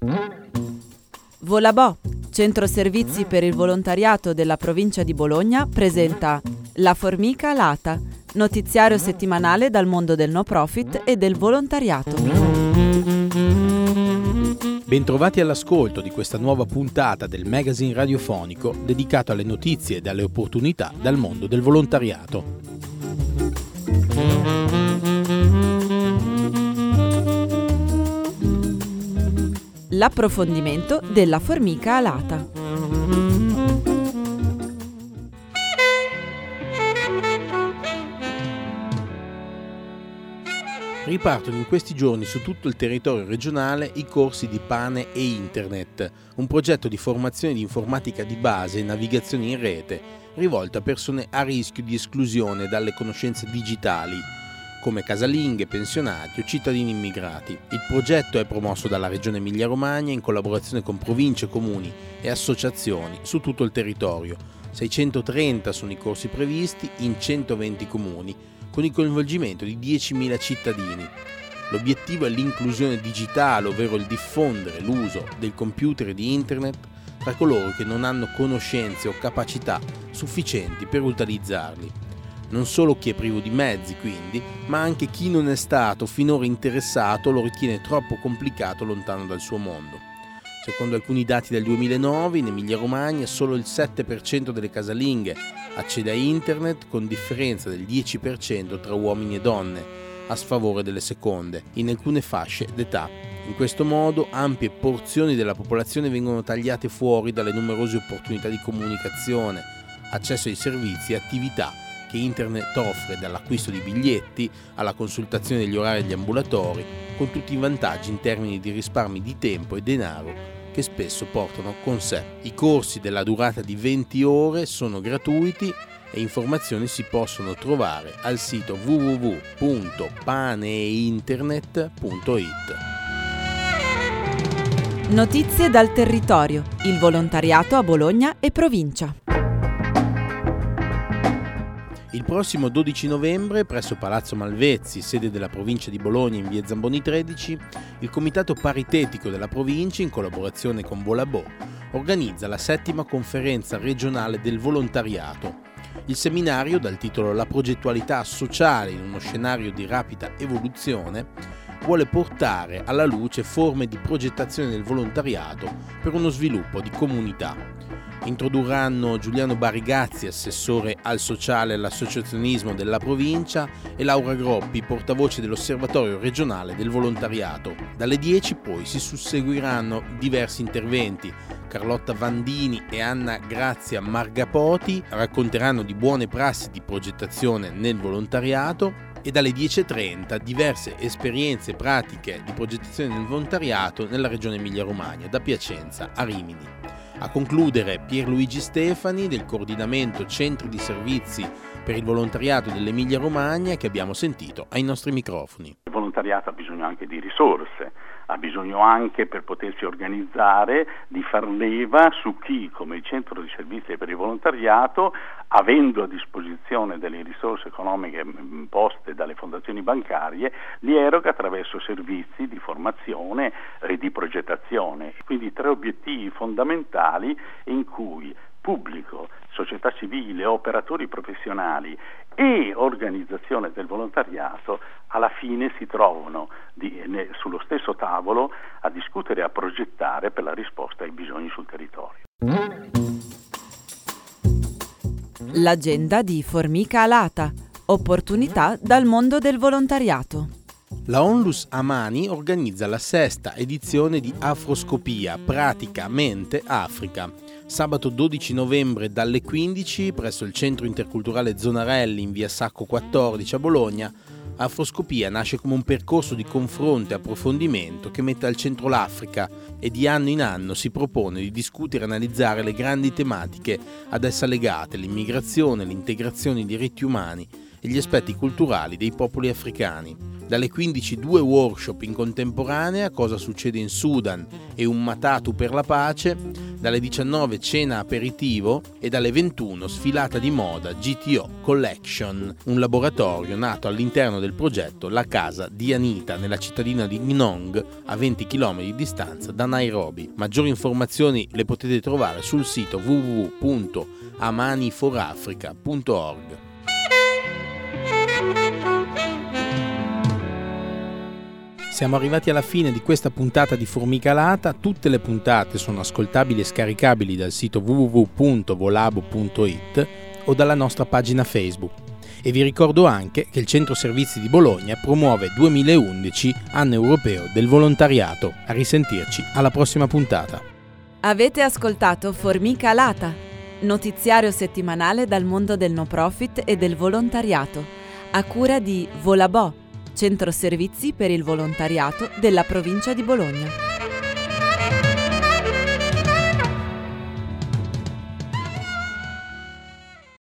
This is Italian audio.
Volabò, centro servizi per il volontariato della provincia di Bologna, presenta La Formica Alata, notiziario settimanale dal mondo del no profit e del volontariato. Bentrovati all'ascolto di questa nuova puntata del magazine radiofonico dedicato alle notizie e alle opportunità dal mondo del volontariato. L'approfondimento della formica alata. Ripartono in questi giorni su tutto il territorio regionale i corsi di Pane e Internet, un progetto di formazione di informatica di base e navigazione in rete rivolto a persone a rischio di esclusione dalle conoscenze digitali, come casalinghe, pensionati o cittadini immigrati. Il progetto è promosso dalla Regione Emilia-Romagna in collaborazione con province, comuni e associazioni su tutto il territorio. 630 sono i corsi previsti in 120 comuni, con il coinvolgimento di 10.000 cittadini. L'obiettivo è l'inclusione digitale, ovvero il diffondere l'uso del computer e di Internet tra coloro che non hanno conoscenze o capacità sufficienti per utilizzarli. Non solo chi è privo di mezzi, quindi, ma anche chi non è stato finora interessato lo ritiene troppo complicato lontano dal suo mondo. Secondo alcuni dati del 2009, in Emilia-Romagna solo il 7% delle casalinghe accede a Internet, con differenza del 10% tra uomini e donne, a sfavore delle seconde, in alcune fasce d'età. In questo modo, ampie porzioni della popolazione vengono tagliate fuori dalle numerose opportunità di comunicazione, accesso ai servizi e attività che Internet offre, dall'acquisto di biglietti alla consultazione degli orari degli ambulatori, con tutti i vantaggi in termini di risparmi di tempo e denaro che spesso portano con sé. I corsi della durata di 20 ore sono gratuiti e informazioni si possono trovare al sito www.paneinternet.it. Notizie dal territorio, il volontariato a Bologna e provincia. Il prossimo 12 novembre, presso Palazzo Malvezzi, sede della provincia di Bologna in via Zamboni 13, il Comitato Paritetico della provincia, in collaborazione con Volabò, organizza la 7ª conferenza regionale del volontariato. Il seminario, dal titolo La progettualità sociale in uno scenario di rapida evoluzione, vuole portare alla luce forme di progettazione del volontariato per uno sviluppo di comunità. Introdurranno Giuliano Barigazzi, assessore al sociale e all'associazionismo della provincia, e Laura Groppi, portavoce dell'Osservatorio regionale del volontariato. Dalle 10 poi si susseguiranno diversi interventi. Carlotta Vandini e Anna Grazia Margapoti racconteranno di buone prassi di progettazione nel volontariato, e dalle 10.30 diverse esperienze pratiche di progettazione del volontariato nella regione Emilia-Romagna, da Piacenza a Rimini. A concludere Pierluigi Stefani del coordinamento Centri di Servizi per il Volontariato dell'Emilia-Romagna, che abbiamo sentito ai nostri microfoni. Il volontariato ha bisogno anche di risorse, ha bisogno anche, per potersi organizzare, di far leva su chi, come il Centro di Servizi per il Volontariato, avendo a disposizione delle risorse economiche imposte dalle fondazioni bancarie, li eroga attraverso servizi di formazione e di progettazione. Quindi 3 obiettivi fondamentali in cui pubblico, società civile, operatori professionali e organizzazione del volontariato alla fine si trovano sullo stesso tavolo a discutere e a progettare per la risposta ai bisogni sul territorio. L'agenda di Formica Alata, opportunità dal mondo del volontariato. La Onlus Amani organizza la 6ª edizione di Afroscopia, Pratica Mente Africa. Sabato 12 novembre dalle 15 presso il Centro Interculturale Zonarelli in via Sacco 14 a Bologna, Afroscopia nasce come un percorso di confronto e approfondimento che mette al centro l'Africa e di anno in anno si propone di discutere e analizzare le grandi tematiche ad essa legate: l'immigrazione, l'integrazione, i diritti umani e gli aspetti culturali dei popoli africani. Dalle 15 2 workshop in contemporanea, Cosa succede in Sudan e Un Matatu per la pace, Dalle 19 cena aperitivo e dalle 21 sfilata di moda GTO Collection, un laboratorio nato all'interno del progetto La Casa di Anita nella cittadina di Ngong, a 20 km di distanza da Nairobi. Maggiori informazioni le potete trovare sul sito www.amaniforafrica.org. Siamo arrivati alla fine di questa puntata di Formica Lata. Tutte le puntate sono ascoltabili e scaricabili dal sito www.volabo.it o dalla nostra pagina Facebook. E vi ricordo anche che il Centro Servizi di Bologna promuove 2011 Anno Europeo del Volontariato. A risentirci alla prossima puntata. Avete ascoltato Formica Lata, notiziario settimanale dal mondo del no profit e del volontariato, a cura di Volabo, Centro Servizi per il Volontariato della provincia di Bologna.